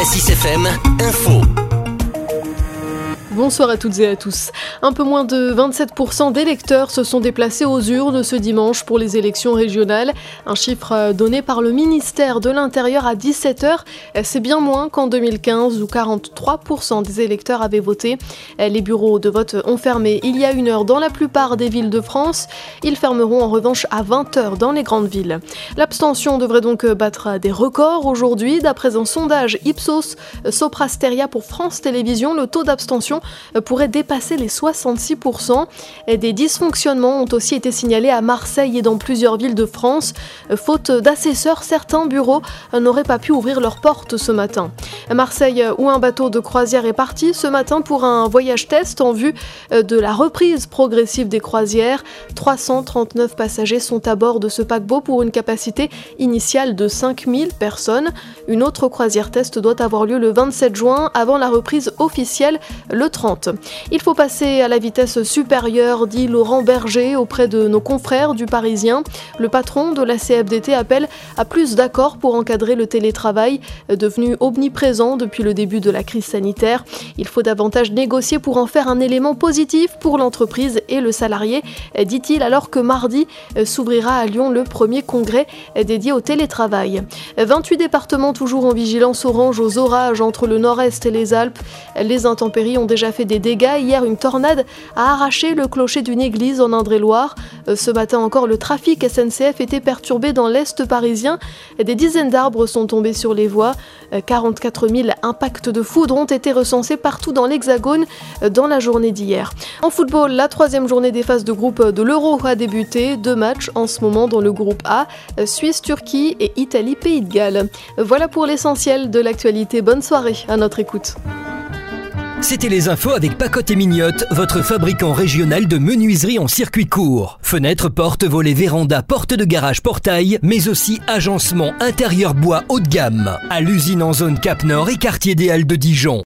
Cassis FM, info. Bonsoir à toutes et à tous. Un peu moins de 27% d'électeurs se sont déplacés aux urnes ce dimanche pour les élections régionales. Un chiffre donné par le ministère de l'Intérieur à 17h. C'est bien moins qu'en 2015 où 43% des électeurs avaient voté. Les bureaux de vote ont fermé il y a 1 heure dans la plupart des villes de France. Ils fermeront en revanche à 20h dans les grandes villes. L'abstention devrait donc battre des records aujourd'hui. D'après un sondage Ipsos Soprasteria pour France Télévisions, le taux d'abstention pourrait dépasser les 66%. Des dysfonctionnements ont aussi été signalés à Marseille et dans plusieurs villes de France. Faute d'assesseurs, certains bureaux n'auraient pas pu ouvrir leurs portes ce matin. À Marseille, où un bateau de croisière est parti ce matin pour un voyage test en vue de la reprise progressive des croisières. 339 passagers sont à bord de ce paquebot pour une capacité initiale de 5000 personnes. Une autre croisière test doit avoir lieu le 27 juin avant la reprise officielle le 30. Il faut passer à la vitesse supérieure, dit Laurent Berger auprès de nos confrères du Parisien. Le patron de la CFDT appelle à plus d'accords pour encadrer le télétravail, devenu omniprésent depuis le début de la crise sanitaire. Il faut davantage négocier pour en faire un élément positif pour l'entreprise et le salarié, dit-il, alors que mardi s'ouvrira à Lyon le premier congrès dédié au télétravail. 28 départements toujours en vigilance orange aux orages entre le nord-est et les Alpes. Les intempéries ont déjà fait des dégâts. Hier, une tornade a arraché le clocher d'une église en Indre-et-Loire. Ce matin encore, le trafic SNCF était perturbé dans l'est parisien. Des dizaines d'arbres sont tombés sur les voies. 44 000 impacts de foudre ont été recensés partout dans l'Hexagone dans la journée d'hier. En football, la 3e journée des phases de groupe de l'Euro a débuté. 2 matchs en ce moment dans le groupe A, Suisse-Turquie et Italie-Pays de Galles. Voilà pour l'essentiel de l'actualité. Bonne soirée à notre écoute. C'était les infos avec Pacotte et Mignotte, votre fabricant régional de menuiserie en circuit court. Fenêtres, portes, volets, vérandas, portes de garage, portail, mais aussi agencement intérieur bois haut de gamme. À l'usine en zone Cap Nord et quartier des Halles de Dijon.